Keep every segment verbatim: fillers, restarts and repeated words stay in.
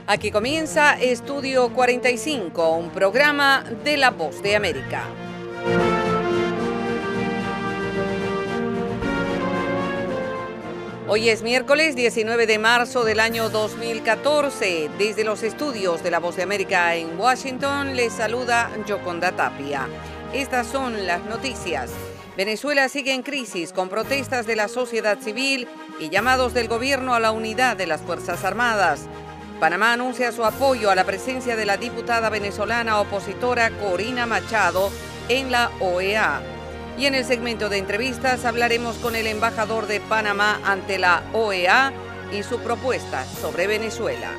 Aquí comienza Estudio cuarenta y cinco, un programa de La Voz de América. Hoy es miércoles diecinueve de marzo del año dos mil catorce. Desde los estudios de La Voz de América en Washington les saluda Yoconda Tapia. Estas son las noticias. Venezuela sigue en crisis con protestas de la sociedad civil y llamados del gobierno a la unidad de las Fuerzas Armadas. Panamá anuncia su apoyo a la presencia de la diputada venezolana opositora Corina Machado en la O E A. Y en el segmento de entrevistas hablaremos con el embajador de Panamá ante la O E A y su propuesta sobre Venezuela.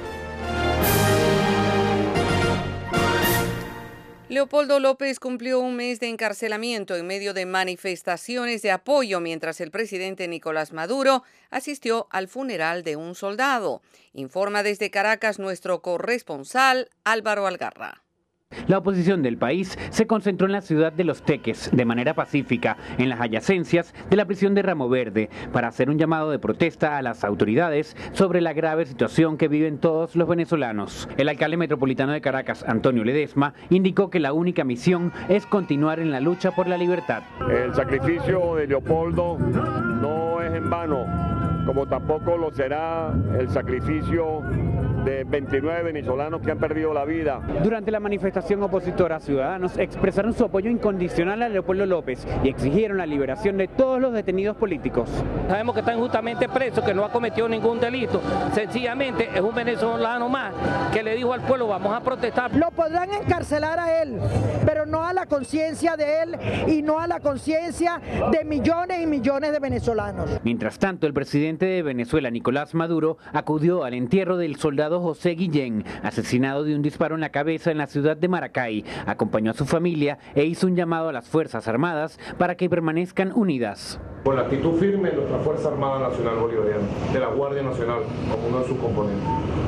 Leopoldo López cumplió un mes de encarcelamiento en medio de manifestaciones de apoyo mientras el presidente Nicolás Maduro asistió al funeral de un soldado. Informa desde Caracas nuestro corresponsal Álvaro Algarra. La oposición del país se concentró en la ciudad de Los Teques de manera pacífica en las adyacencias de la prisión de Ramo Verde para hacer un llamado de protesta a las autoridades sobre la grave situación que viven todos los venezolanos. El alcalde metropolitano de Caracas, Antonio Ledesma, indicó que la única misión es continuar en la lucha por la libertad. El sacrificio de Leopoldo no es en vano, como tampoco lo será el sacrificio de veintinueve venezolanos que han perdido la vida. Durante la manifestación opositora, ciudadanos expresaron su apoyo incondicional a Leopoldo López y exigieron la liberación de todos los detenidos políticos. Sabemos que está injustamente preso, que no ha cometido ningún delito, sencillamente es un venezolano más que le dijo al pueblo vamos a protestar. Lo podrán encarcelar a él, pero no a la conciencia de él y no a la conciencia de millones y millones de venezolanos. Mientras tanto, el presidente de Venezuela, Nicolás Maduro, acudió al entierro del soldado José Guillén, asesinado de un disparo en la cabeza en la ciudad de Maracay. Acompañó a su familia e hizo un llamado a las Fuerzas Armadas para que permanezcan unidas. Con la actitud firme de nuestra Fuerza Armada Nacional Bolivariana, de la Guardia Nacional, como uno de sus componentes.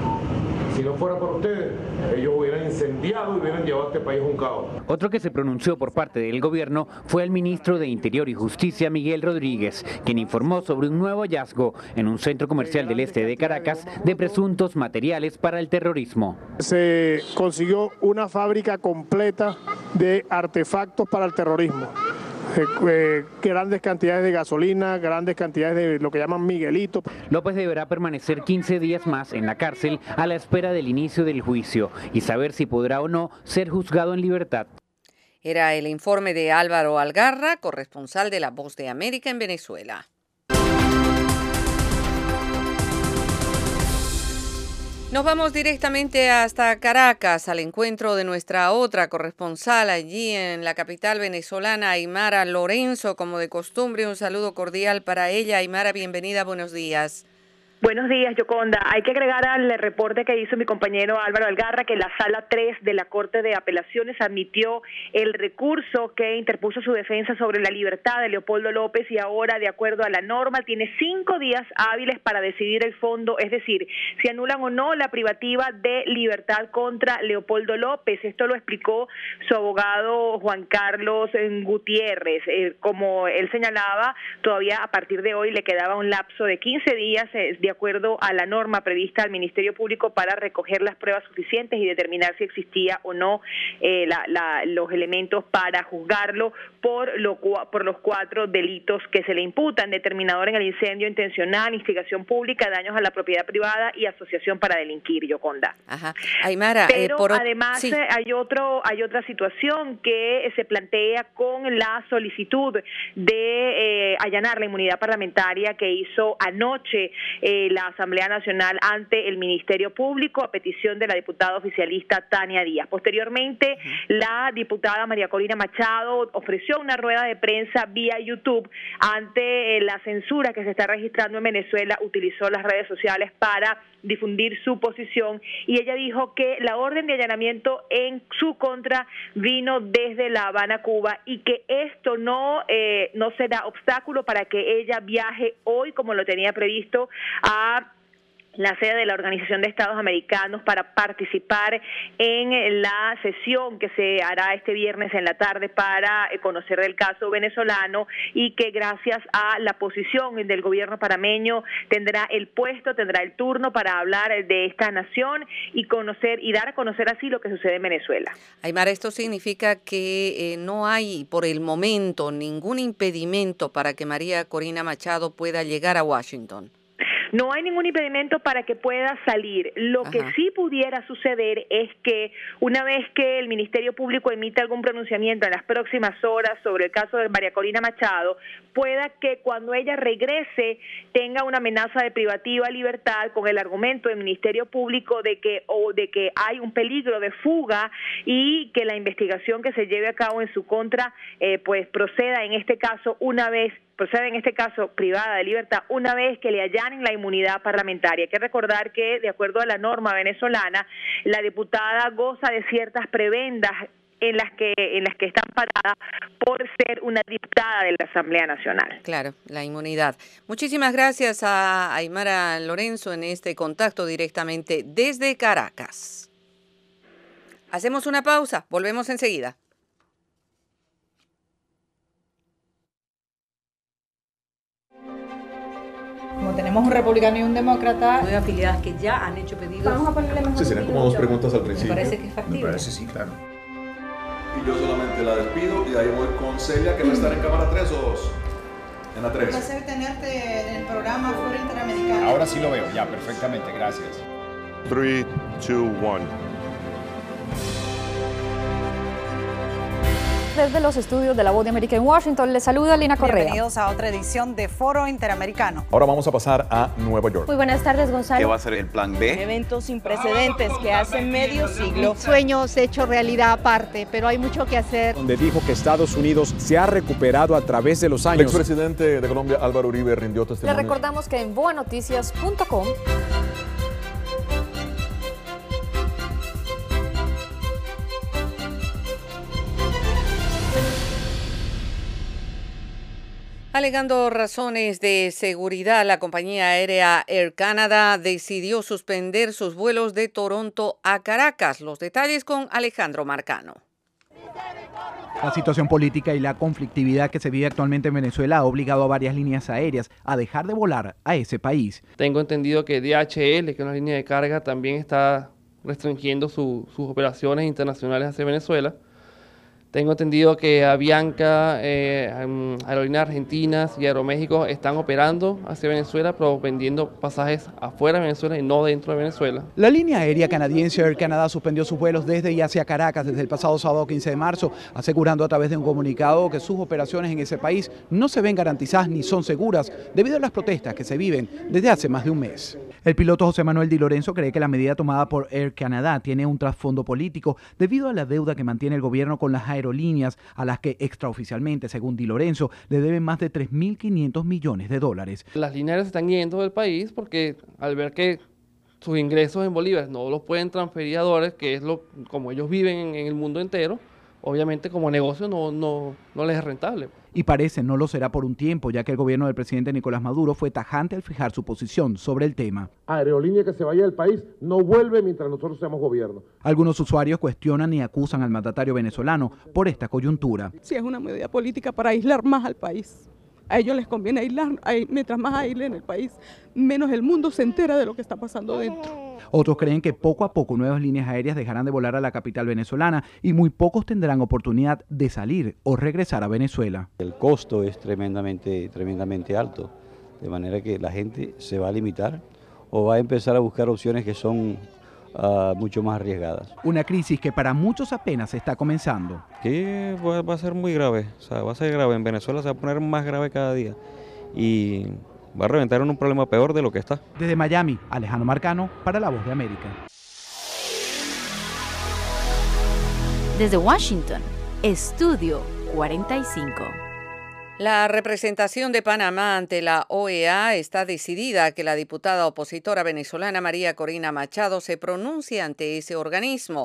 Si no fuera por ustedes, ellos hubieran incendiado y hubieran llevado a este país a un caos. Otro que se pronunció por parte del gobierno fue el ministro de Interior y Justicia, Miguel Rodríguez, quien informó sobre un nuevo hallazgo en un centro comercial del este de Caracas de presuntos materiales para el terrorismo. Se consiguió una fábrica completa de artefactos para el terrorismo. Eh, eh, grandes cantidades de gasolina, grandes cantidades de lo que llaman Miguelito. López deberá permanecer quince días más en la cárcel a la espera del inicio del juicio y saber si podrá o no ser juzgado en libertad. Era el informe de Álvaro Algarra, corresponsal de La Voz de América en Venezuela. Nos vamos directamente hasta Caracas, al encuentro de nuestra otra corresponsal allí en la capital venezolana, Aymara Lorenzo. Como de costumbre, un saludo cordial para ella. Aymara, bienvenida, buenos días. Buenos días, Yoconda. Hay que agregar al reporte que hizo mi compañero Álvaro Algarra que la Sala tres de la Corte de Apelaciones admitió el recurso que interpuso su defensa sobre la libertad de Leopoldo López y ahora, de acuerdo a la norma, tiene cinco días hábiles para decidir el fondo, es decir, si anulan o no la privativa de libertad contra Leopoldo López. Esto lo explicó su abogado Juan Carlos Gutiérrez. Eh, como él señalaba, todavía a partir de hoy le quedaba un lapso de quince días eh, de acuerdo a la norma prevista al Ministerio Público para recoger las pruebas suficientes y determinar si existía o no eh, la, la, los elementos para juzgarlo por, lo, por los cuatro delitos que se le imputan: determinador en el incendio intencional, instigación pública, daños a la propiedad privada y asociación para delinquir, Yoconda. Ajá. Aymara, Pero eh, por... además sí. hay otro hay otra situación que se plantea con la solicitud de eh, allanar la inmunidad parlamentaria que hizo anoche eh, la Asamblea Nacional ante el Ministerio Público a petición de la diputada oficialista Tania Díaz. Posteriormente, la diputada María Corina Machado ofreció una rueda de prensa vía YouTube ante la censura que se está registrando en Venezuela. Utilizó las redes sociales para difundir su posición y ella dijo que la orden de allanamiento en su contra vino desde La Habana, Cuba, y que esto no, eh, no será obstáculo para que ella viaje hoy, como lo tenía previsto, a la sede de la Organización de Estados Americanos para participar en la sesión que se hará este viernes en la tarde para conocer el caso venezolano, y que gracias a la posición del gobierno panameño tendrá el puesto, tendrá el turno para hablar de esta nación y conocer y dar a conocer así lo que sucede en Venezuela. Aymara, esto significa que eh, no hay por el momento ningún impedimento para que María Corina Machado pueda llegar a Washington. No hay ningún impedimento para que pueda salir. Lo Ajá. que sí pudiera suceder es que una vez que el Ministerio Público emita algún pronunciamiento en las próximas horas sobre el caso de María Corina Machado, pueda que cuando ella regrese tenga una amenaza de privativa de libertad con el argumento del Ministerio Público de que o de que hay un peligro de fuga y que la investigación que se lleve a cabo en su contra eh, pues proceda en este caso una vez procede en este caso privada de libertad una vez que le allanen la inmunidad parlamentaria. Hay que recordar que, de acuerdo a la norma venezolana, la diputada goza de ciertas prebendas en las que en las que está amparada por ser una diputada de la Asamblea Nacional. Claro, la inmunidad. Muchísimas gracias a Aymara Lorenzo en este contacto directamente desde Caracas. Hacemos una pausa, volvemos enseguida. Como tenemos un republicano y un demócrata, nueve afiliadas que ya han hecho pedidos. Vamos a ponerle mejor. Sí, serían como dos preguntas al principio. Me parece que es factible. Me parece, sí, claro. Y yo solamente la despido y ahí voy con Celia, que va a estar en cámara tres o dos. En la tres. Un placer tenerte en el programa Foro Interamericano. Ahora sí lo veo, ya, perfectamente, gracias. tres, dos, uno. Desde los estudios de La Voz de América en Washington, les saluda Lina Correa. Bienvenidos a otra edición de Foro Interamericano. Ahora vamos a pasar a Nueva York. Muy buenas tardes, Gonzalo. ¿Qué va a ser el plan B? Un evento sin precedentes que hace medio siglo. Sueños hecho realidad aparte, pero hay mucho que hacer. Donde dijo que Estados Unidos se ha recuperado a través de los años. El expresidente de Colombia, Álvaro Uribe, rindió testimonio. Le recordamos que en boa noticias punto com Alegando razones de seguridad, la compañía aérea Air Canada decidió suspender sus vuelos de Toronto a Caracas. Los detalles con Alejandro Marcano. La situación política y la conflictividad que se vive actualmente en Venezuela ha obligado a varias líneas aéreas a dejar de volar a ese país. Tengo entendido que D H L, que es una línea de carga, también está restringiendo su, sus operaciones internacionales hacia Venezuela. Tengo entendido que Avianca, eh, Aerolíneas Argentinas y Aeroméxico están operando hacia Venezuela, pero vendiendo pasajes afuera de Venezuela y no dentro de Venezuela. La línea aérea canadiense Air Canada suspendió sus vuelos desde y hacia Caracas desde el pasado sábado quince de marzo, asegurando a través de un comunicado que sus operaciones en ese país no se ven garantizadas ni son seguras debido a las protestas que se viven desde hace más de un mes. El piloto José Manuel Di Lorenzo cree que la medida tomada por Air Canada tiene un trasfondo político debido a la deuda que mantiene el gobierno con las aerolíneas, a las que extraoficialmente, según Di Lorenzo, le deben más de tres mil quinientos millones de dólares. Las líneas aéreas están yendo del país porque al ver que sus ingresos en bolívares no los pueden transferir a dólares, que es lo como ellos viven en, en el mundo entero, obviamente como negocio no, no, no les es rentable. Y parece no lo será por un tiempo, ya que el gobierno del presidente Nicolás Maduro fue tajante al fijar su posición sobre el tema. Aerolínea que se vaya del país no vuelve mientras nosotros seamos gobierno. Algunos usuarios cuestionan y acusan al mandatario venezolano por esta coyuntura. Sí, es una medida política para aislar más al país. A ellos les conviene aislar, mientras más aíslen el país, menos el mundo se entera de lo que está pasando dentro. Otros creen que poco a poco nuevas líneas aéreas dejarán de volar a la capital venezolana y muy pocos tendrán oportunidad de salir o regresar a Venezuela. El costo es tremendamente, tremendamente alto, de manera que la gente se va a limitar o va a empezar a buscar opciones que son uh, mucho más arriesgadas. Una crisis que para muchos apenas está comenzando. Que va a ser muy grave, o sea, va a ser grave. En Venezuela se va a poner más grave cada día y va a reventar en un problema peor de lo que está. Desde Miami, Alejandro Marcano para La Voz de América. Desde Washington, Estudio cuarenta y cinco. La representación de Panamá ante la O E A está decidida a que la diputada opositora venezolana María Corina Machado se pronuncie ante ese organismo.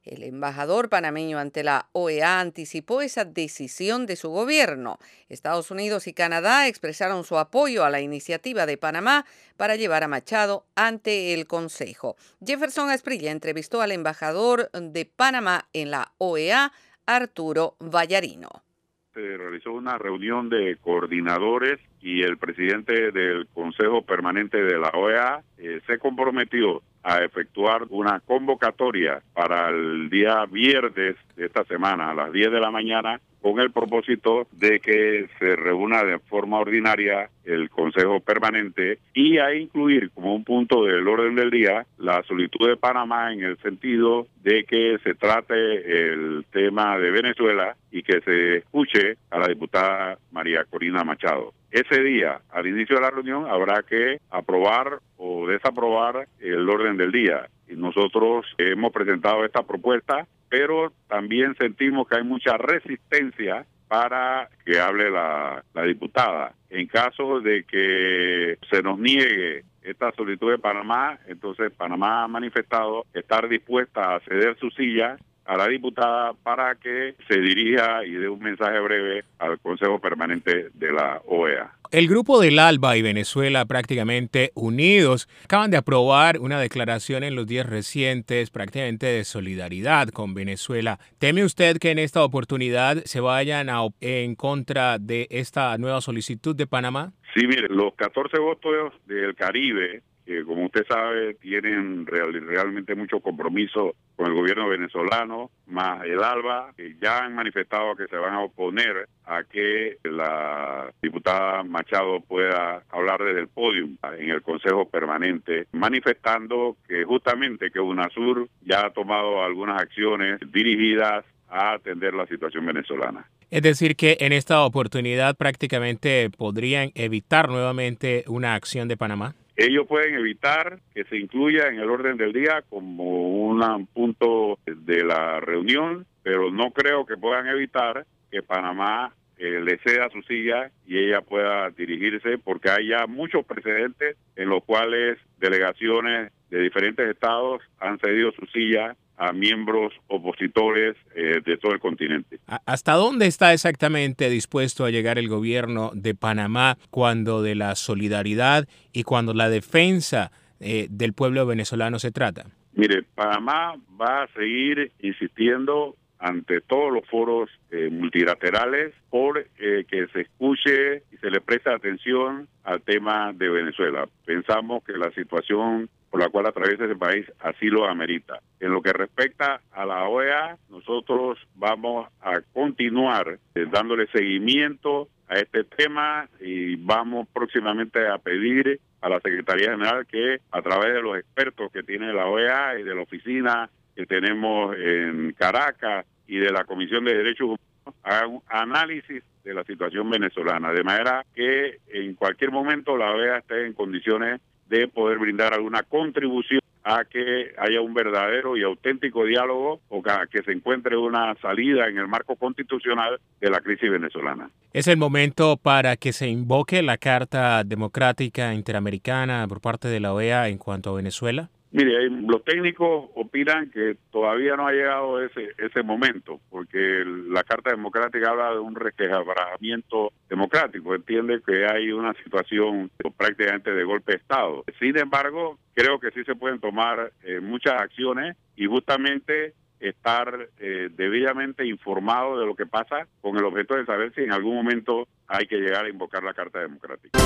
El embajador panameño ante la O E A anticipó esa decisión de su gobierno. Estados Unidos y Canadá expresaron su apoyo a la iniciativa de Panamá para llevar a Machado ante el Consejo. Jefferson Asprilla entrevistó al embajador de Panamá en la O E A, Arturo Vallarino. Se realizó una reunión de coordinadores y el presidente del Consejo Permanente de la O E A eh, se comprometió a efectuar una convocatoria para el día viernes de esta semana a las diez de la mañana con el propósito de que se reúna de forma ordinaria el Consejo Permanente y a incluir como un punto del orden del día la solicitud de Panamá en el sentido de que se trate el tema de Venezuela y que se escuche a la diputada María Corina Machado. Ese día, al inicio de la reunión, habrá que aprobar o desaprobar el orden del día. Y nosotros hemos presentado esta propuesta, pero también sentimos que hay mucha resistencia para que hable la, la diputada. En caso de que se nos niegue esta solicitud de Panamá, entonces Panamá ha manifestado estar dispuesta a ceder su silla a la diputada para que se dirija y dé un mensaje breve al Consejo Permanente de la O E A. El grupo del ALBA y Venezuela, prácticamente unidos, acaban de aprobar una declaración en los días recientes prácticamente de solidaridad con Venezuela. ¿Teme usted que en esta oportunidad se vayan a, en contra de esta nueva solicitud de Panamá? Sí, mire, los catorce votos del Caribe, que como usted sabe tienen real, realmente mucho compromiso con el gobierno venezolano, más el ALBA, que ya han manifestado que se van a oponer a que la diputada Machado pueda hablar desde el podio en el Consejo Permanente, manifestando que justamente que UNASUR ya ha tomado algunas acciones dirigidas a atender la situación venezolana. Es decir, que en esta oportunidad prácticamente podrían evitar nuevamente una acción de Panamá. Ellos pueden evitar que se incluya en el orden del día como un punto de la reunión, pero no creo que puedan evitar que Panamá eh, le ceda su silla y ella pueda dirigirse, porque hay ya muchos precedentes en los cuales delegaciones de diferentes estados han cedido su silla a miembros opositores eh, de todo el continente. ¿Hasta dónde está exactamente dispuesto a llegar el gobierno de Panamá cuando de la solidaridad y cuando la defensa eh, del pueblo venezolano se trata? Mire, Panamá va a seguir insistiendo ante todos los foros eh, multilaterales por eh, que se escuche y se le preste atención al tema de Venezuela. Pensamos que la situación por la cual atraviesa ese país así lo amerita. En lo que respecta a la O E A, nosotros vamos a continuar eh, dándole seguimiento a este tema y vamos próximamente a pedir a la Secretaría General que a través de los expertos que tiene la O E A y de la oficina que tenemos en Caracas y de la Comisión de Derechos Humanos hagan un análisis de la situación venezolana, de manera que en cualquier momento la O E A esté en condiciones de poder brindar alguna contribución a que haya un verdadero y auténtico diálogo o que se encuentre una salida en el marco constitucional de la crisis venezolana. ¿Es el momento para que se invoque la Carta Democrática Interamericana por parte de la O E A en cuanto a Venezuela? Mire, los técnicos opinan que todavía no ha llegado ese ese momento, porque la Carta Democrática habla de un resquebrajamiento democrático, entiende que hay una situación prácticamente de golpe de Estado. Sin embargo, creo que sí se pueden tomar eh, muchas acciones y justamente estar eh, debidamente informado de lo que pasa con el objeto de saber si en algún momento hay que llegar a invocar la Carta Democrática.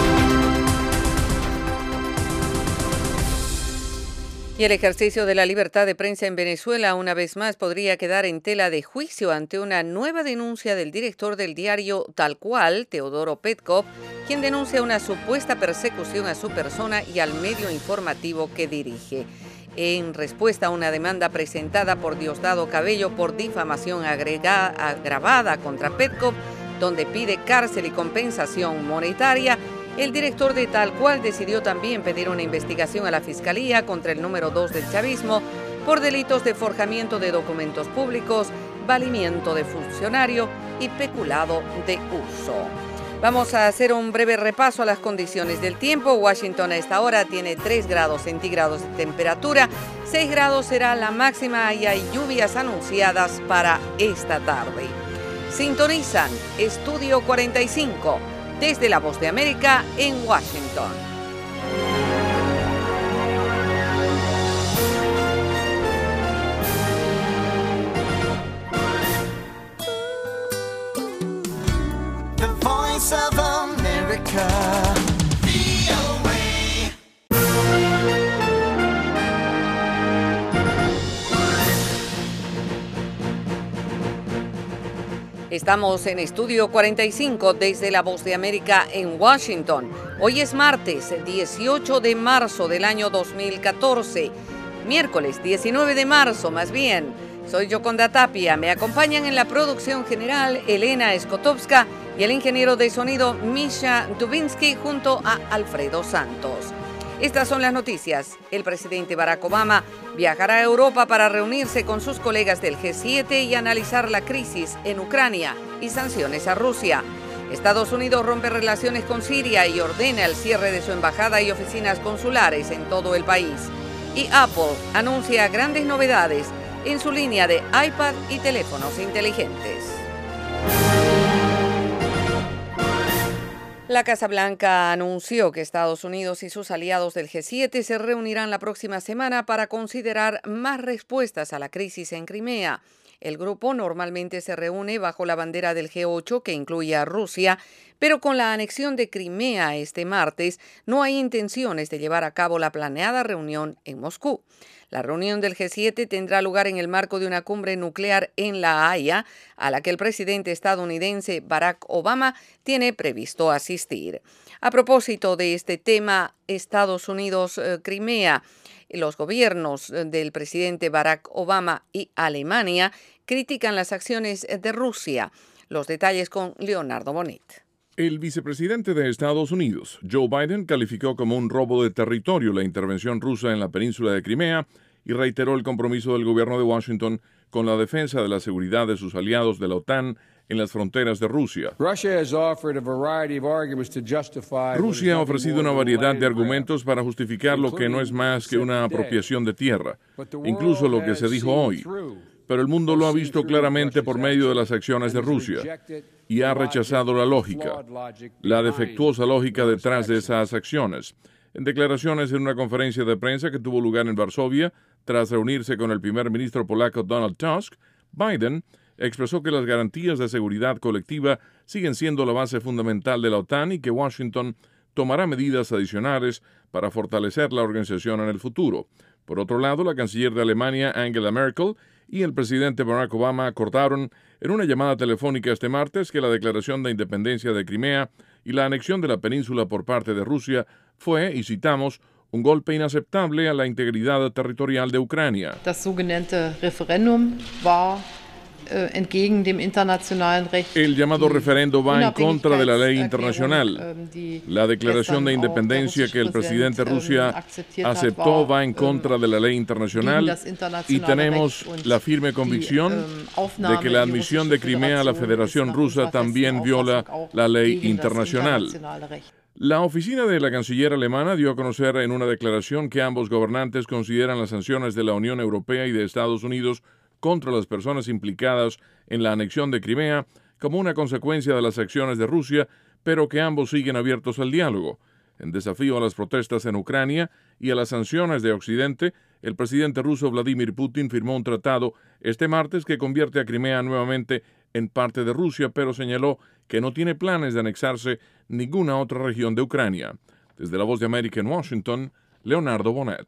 Y el ejercicio de la libertad de prensa en Venezuela una vez más podría quedar en tela de juicio ante una nueva denuncia del director del diario Tal Cual, Teodoro Petkov, quien denuncia una supuesta persecución a su persona y al medio informativo que dirige. En respuesta a una demanda presentada por Diosdado Cabello por difamación agrega- agravada contra Petkov, donde pide cárcel y compensación monetaria, el director de Tal Cual decidió también pedir una investigación a la Fiscalía contra el número dos del chavismo por delitos de forjamiento de documentos públicos, valimiento de funcionario y peculado de uso. Vamos a hacer un breve repaso a las condiciones del tiempo. Washington a esta hora tiene tres grados centígrados de temperatura, seis grados será la máxima y hay lluvias anunciadas para esta tarde. Sintonizan Estudio cuarenta y cinco desde La Voz de América en Washington. Of America. Estamos en Estudio cuarenta y cinco desde La Voz de América en Washington. Hoy es martes dieciocho de marzo del año dos mil catorce, miércoles diecinueve de marzo más bien. Soy Yoconda Tapia, me acompañan en la producción general Elena Skotowska y el ingeniero de sonido Misha Dubinsky junto a Alfredo Santos. Estas son las noticias. El presidente Barack Obama viajará a Europa para reunirse con sus colegas del G siete y analizar la crisis en Ucrania y sanciones a Rusia. Estados Unidos rompe relaciones con Siria y ordena el cierre de su embajada y oficinas consulares en todo el país. Y Apple anuncia grandes novedades en su línea de iPad y teléfonos inteligentes. La Casa Blanca anunció que Estados Unidos y sus aliados del G siete se reunirán la próxima semana para considerar más respuestas a la crisis en Crimea. El grupo normalmente se reúne bajo la bandera del G ocho, que incluye a Rusia, pero con la anexión de Crimea este martes, no hay intenciones de llevar a cabo la planeada reunión en Moscú. La reunión del G siete tendrá lugar en el marco de una cumbre nuclear en La Haya, a la que el presidente estadounidense Barack Obama tiene previsto asistir. A propósito de este tema, Estados Unidos-Crimea, los gobiernos del presidente Barack Obama y Alemania critican las acciones de Rusia. Los detalles con Leonardo Bonet. El vicepresidente de Estados Unidos, Joe Biden, calificó como un robo de territorio la intervención rusa en la península de Crimea y reiteró el compromiso del gobierno de Washington con la defensa de la seguridad de sus aliados de la OTAN en las fronteras de Rusia. Rusia ha ofrecido una variedad de argumentos para justificar lo que no es más que una apropiación de tierra, incluso lo que se dijo hoy. Pero el mundo lo ha visto claramente por medio de las acciones de Rusia y ha rechazado la lógica, la defectuosa lógica detrás de esas acciones. En declaraciones en una conferencia de prensa que tuvo lugar en Varsovia, tras reunirse con el primer ministro polaco Donald Tusk, Biden expresó que las garantías de seguridad colectiva siguen siendo la base fundamental de la OTAN y que Washington tomará medidas adicionales para fortalecer la organización en el futuro. Por otro lado, la canciller de Alemania, Angela Merkel, y el presidente Barack Obama acordaron en una llamada telefónica este martes que la declaración de independencia de Crimea y la anexión de la península por parte de Rusia fue, y citamos, un golpe inaceptable a la integridad territorial de Ucrania. Das sogenannte Referendum war entgegen dem internationalen Recht. El llamado referendo va en contra de la ley internacional. La declaración de independencia que el presidente Rusia aceptó va en contra de la ley internacional y tenemos la firme convicción de que la admisión de Crimea a la Federación Rusa también viola la ley internacional. La oficina de la canciller alemana dio a conocer en una declaración que ambos gobernantes consideran las sanciones de la Unión Europea y de Estados Unidos contra las personas implicadas en la anexión de Crimea como una consecuencia de las acciones de Rusia, pero que ambos siguen abiertos al diálogo. En desafío a las protestas en Ucrania y a las sanciones de Occidente, el presidente ruso Vladimir Putin firmó un tratado este martes que convierte a Crimea nuevamente en parte de Rusia, pero señaló que no tiene planes de anexarse ninguna otra región de Ucrania. Desde La Voz de América en Washington, Leonardo Bonet.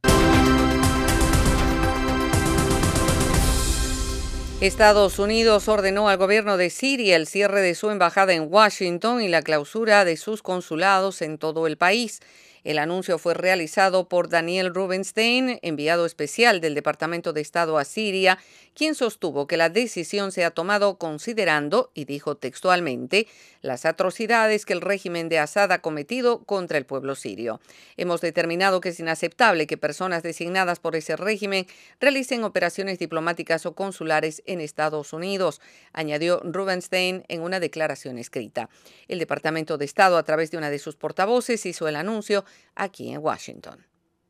Estados Unidos ordenó al gobierno de Siria el cierre de su embajada en Washington y la clausura de sus consulados en todo el país. El anuncio fue realizado por Daniel Rubenstein, enviado especial del Departamento de Estado a Siria, quien sostuvo que la decisión se ha tomado considerando, y dijo textualmente, las atrocidades que el régimen de Assad ha cometido contra el pueblo sirio. Hemos determinado que es inaceptable que personas designadas por ese régimen realicen operaciones diplomáticas o consulares en Estados Unidos, añadió Rubenstein en una declaración escrita. El Departamento de Estado, a través de una de sus portavoces, hizo el anuncio aquí en Washington.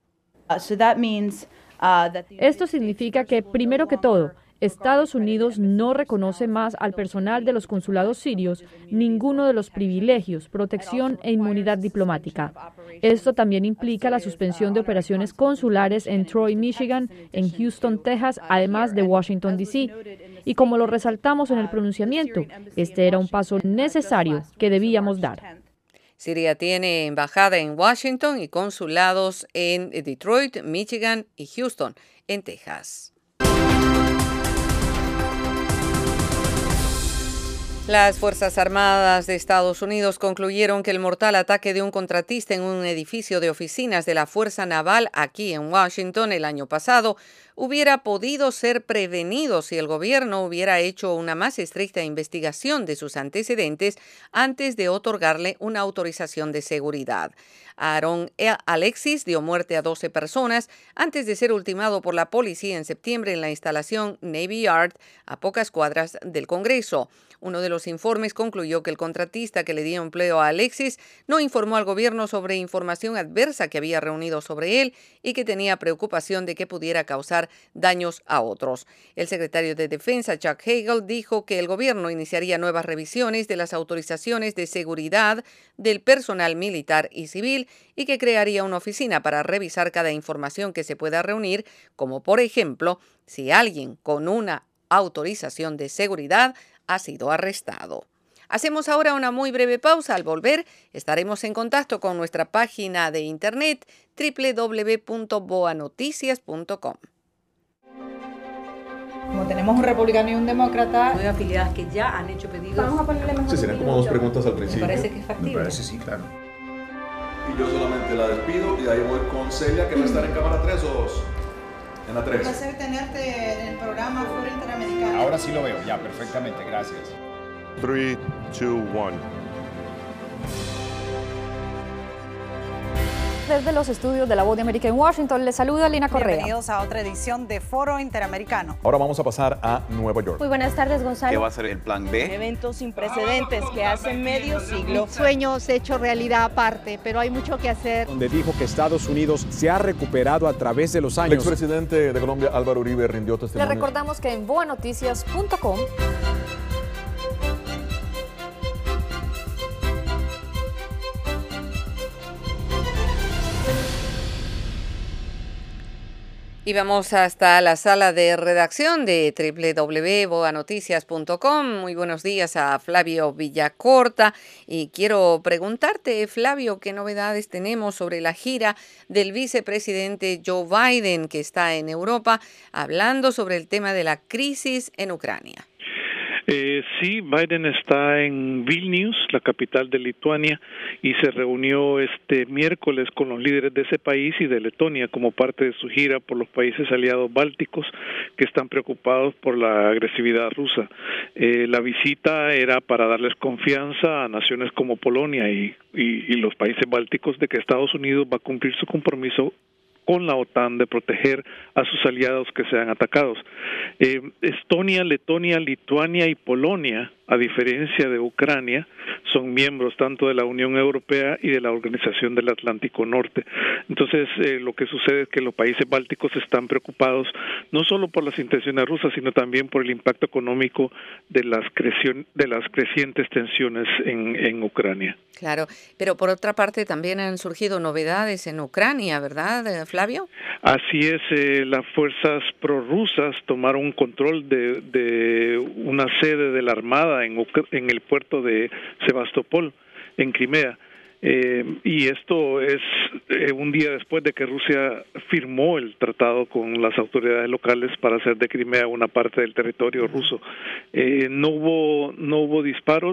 Esto significa que, primero que todo, Estados Unidos no reconoce más al personal de los consulados sirios ninguno de los privilegios, protección e inmunidad diplomática. Esto también implica la suspensión de operaciones consulares en Troy, Michigan, en Houston, Texas, además de Washington, D C Y como lo resaltamos en el pronunciamiento, este era un paso necesario que debíamos dar. Siria tiene embajada en Washington y consulados en Detroit, Michigan y Houston, en Texas. Las Fuerzas Armadas de Estados Unidos concluyeron que el mortal ataque de un contratista en un edificio de oficinas de la Fuerza Naval aquí en Washington el año pasado hubiera podido ser prevenido si el gobierno hubiera hecho una más estricta investigación de sus antecedentes antes de otorgarle una autorización de seguridad. Aaron Alexis dio muerte a doce personas antes de ser ultimado por la policía en septiembre en la instalación Navy Yard a pocas cuadras del Congreso. Uno de los informes concluyó que el contratista que le dio empleo a Alexis no informó al gobierno sobre información adversa que había reunido sobre él y que tenía preocupación de que pudiera causar daños a otros. El secretario de Defensa, Chuck Hagel, dijo que el gobierno iniciaría nuevas revisiones de las autorizaciones de seguridad del personal militar y civil y que crearía una oficina para revisar cada información que se pueda reunir, como por ejemplo, si alguien con una autorización de seguridad ha sido arrestado. Hacemos ahora una muy breve pausa. Al volver, estaremos en contacto con nuestra página de internet doble u doble u doble u punto boa noticias punto com. Como tenemos un republicano y un demócrata, hay afiliadas que ya han hecho pedidos. Vamos a ponerle mejor. Sí, serían como dos preguntas al principio. Me parece que es factible. Me parece, sí, claro. Y yo solamente la despido y de ahí voy con Celia, que va a estar en cámara tres o dos. En la tres. Un placer tenerte en el programa Foro Interamericano. Ahora sí lo veo, ya, perfectamente, gracias. tres, dos, uno. Desde los estudios de La Voz de América en Washington, les saluda Lina Correa. Bienvenidos a otra edición de Foro Interamericano. Ahora vamos a pasar a Nueva York. Muy buenas tardes, Gonzalo. ¿Qué va a ser el plan B? Evento sin precedentes que hace medio siglo. Sueños hecho realidad aparte, pero hay mucho que hacer. Donde dijo que Estados Unidos se ha recuperado a través de los El años. expresidente de Colombia, Álvaro Uribe, rindió testimonio. Les recordamos que en boa noticias punto com Y vamos hasta la sala de redacción de doble u doble u doble u punto boa noticias punto com. Muy buenos días a Flavio Villacorta. Y quiero preguntarte, Flavio, ¿qué novedades tenemos sobre la gira del vicepresidente Joe Biden, que está en Europa, hablando sobre el tema de la crisis en Ucrania? Eh, sí, Biden está en Vilnius, la capital de Lituania, y se reunió este miércoles con los líderes de ese país y de Letonia como parte de su gira por los países aliados bálticos que están preocupados por la agresividad rusa. Eh, la visita era para darles confianza a naciones como Polonia y, y, y los países bálticos de que Estados Unidos va a cumplir su compromiso con la OTAN de proteger a sus aliados que sean atacados. Eh, Estonia, Letonia, Lituania y Polonia, a diferencia de Ucrania, son miembros tanto de la Unión Europea y de la Organización del Atlántico Norte. Entonces, eh, lo que sucede es que los países bálticos están preocupados no solo por las intenciones rusas, sino también por el impacto económico de las, crecion- de las crecientes tensiones en, en Ucrania. Claro, pero por otra parte también han surgido novedades en Ucrania, ¿verdad, Flavio? Así es, eh, las fuerzas prorrusas tomaron control de, de una sede de la Armada en, en el puerto de Sebastopol, en Crimea. Eh, y esto es eh, un día después de que Rusia firmó el tratado con las autoridades locales para hacer de Crimea una parte del territorio ruso. Eh, no hubo, no hubo disparos.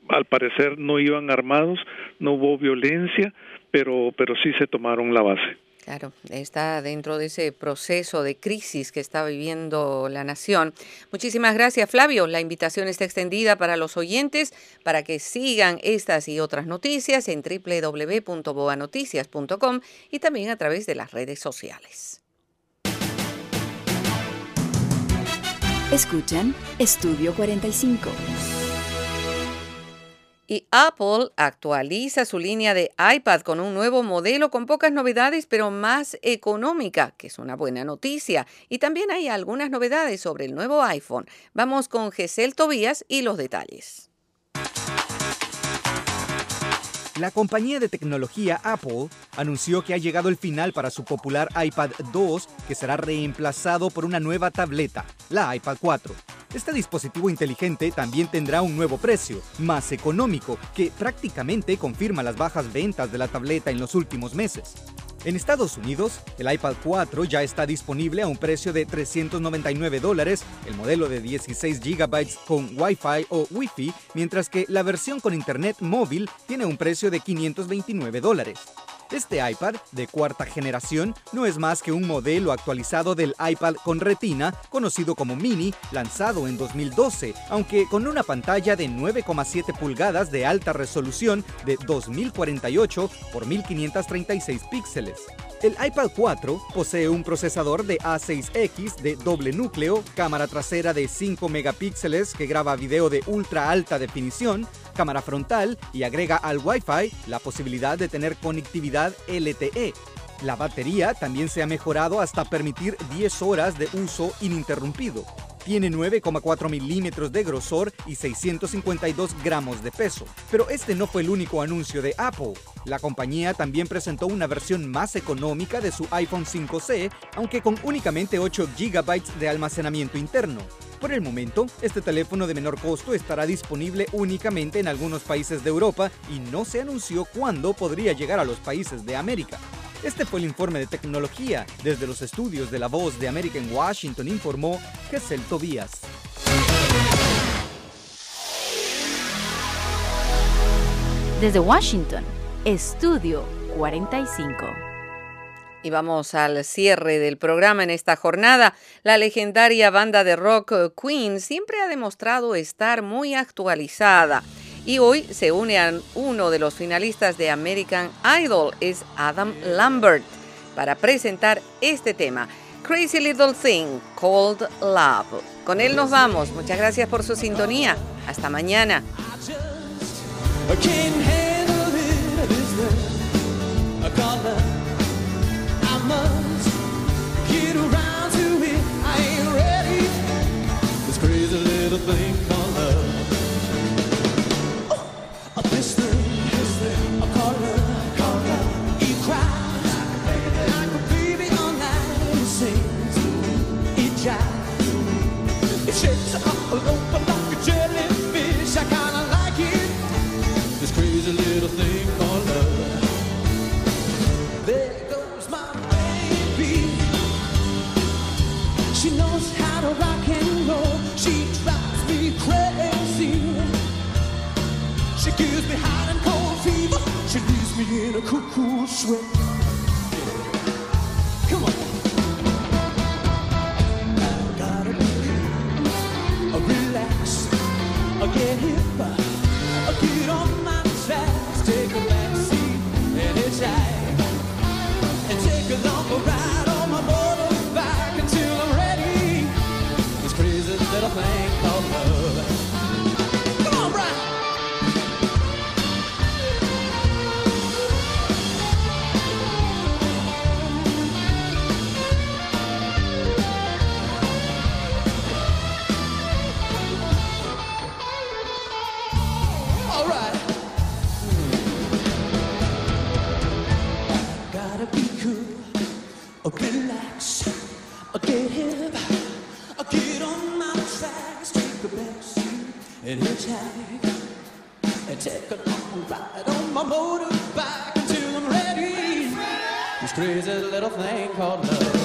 al parecer no iban armados, no hubo violencia, pero, pero sí se tomaron la base. Claro, está dentro de ese proceso de crisis que está viviendo la nación. Muchísimas gracias, Flavio. La invitación está extendida para los oyentes para que sigan estas y otras noticias en doble u doble u doble u punto boa noticias punto com y también a través de las redes sociales. Escuchan Estudio cuarenta y cinco. Y Apple actualiza su línea de iPad con un nuevo modelo con pocas novedades, pero más económica, que es una buena noticia. Y también hay algunas novedades sobre el nuevo iPhone. Vamos con Gesell Tobías y los detalles. La compañía de tecnología Apple anunció que ha llegado el final para su popular iPad dos, que será reemplazado por una nueva tableta, la iPad cuatro. Este dispositivo inteligente también tendrá un nuevo precio, más económico, que prácticamente confirma las bajas ventas de la tableta en los últimos meses. En Estados Unidos, el iPad cuatro ya está disponible a un precio de trescientos noventa y nueve dólares, el modelo de dieciséis gigabytes con Wi-Fi o Wi-Fi, mientras que la versión con internet móvil tiene un precio de quinientos veintinueve dólares. Este iPad de cuarta generación no es más que un modelo actualizado del iPad con retina, conocido como Mini, lanzado en dos mil doce, aunque con una pantalla de nueve coma siete pulgadas de alta resolución de dos mil cuarenta y ocho por mil quinientos treinta y seis píxeles. El iPad cuatro posee un procesador de A seis X de doble núcleo, cámara trasera de cinco megapíxeles que graba video de ultra alta definición, cámara frontal y agrega al Wi-Fi la posibilidad de tener conectividad L T E. La batería también se ha mejorado hasta permitir diez horas de uso ininterrumpido. Tiene nueve coma cuatro milímetros de grosor y seiscientos cincuenta y dos gramos de peso. Pero este no fue el único anuncio de Apple. La compañía también presentó una versión más económica de su iPhone cinco C, aunque con únicamente ocho gigabytes de almacenamiento interno. Por el momento, este teléfono de menor costo estará disponible únicamente en algunos países de Europa y no se anunció cuándo podría llegar a los países de América. Este fue el informe de tecnología. Desde los estudios de La Voz de América en Washington informó Gesell Tobías. Desde Washington, Estudio cuarenta y cinco. Y vamos al cierre del programa en esta jornada. La legendaria banda de rock Queen siempre ha demostrado estar muy actualizada. Y hoy se une a uno de los finalistas de American Idol, es Adam Lambert, para presentar este tema, Crazy Little Thing Called Love. Con él nos vamos. Muchas gracias por su sintonía. Hasta mañana. This thing, this thing, I call love, call love. He cries like a baby all night. He sings, he jives, it shakes all over like a jellyfish. I kinda like it. This crazy little thing called love. There goes my baby. She knows how to rock and roll. She drives me crazy. She gives me hot and cold fever. She leaves me in a cool, cool sweat. Come on. I gotta be cool, relax, get hip, get on my tracks, take a back seat and hitchhike, and take a long ride on my motorbike until I'm ready. This crazy little thing called love. Come on, Brian. Relax, get hip, get on my tracks, take a back seat and hitchhike, and take a long ride on my motorbike until I'm ready. This crazy little thing called love.